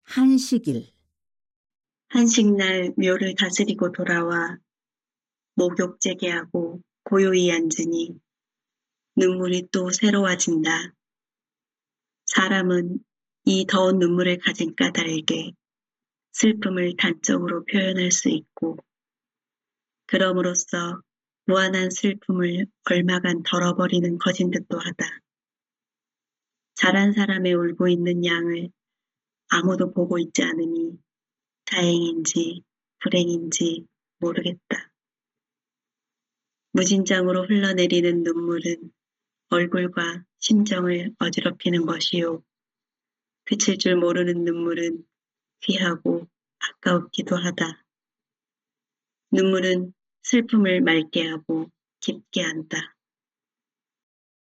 한식일, 한식날 묘를 다스리고 돌아와 목욕 재개하고 고요히 앉으니 눈물이 또 새로워진다. 사람은 이 더운 눈물을 가진 까닭에 슬픔을 단적으로 표현할 수 있고 그럼으로써 무한한 슬픔을 얼마간 덜어버리는 것인 듯도 하다. 잘한 사람의 울고 있는 양을 아무도 보고 있지 않으니 다행인지 불행인지 모르겠다. 무진장으로 흘러내리는 눈물은 얼굴과 심정을 어지럽히는 것이요. 그칠 줄 모르는 눈물은 귀하고 아까웠기도 하다. 눈물은 슬픔을 맑게 하고 깊게 한다.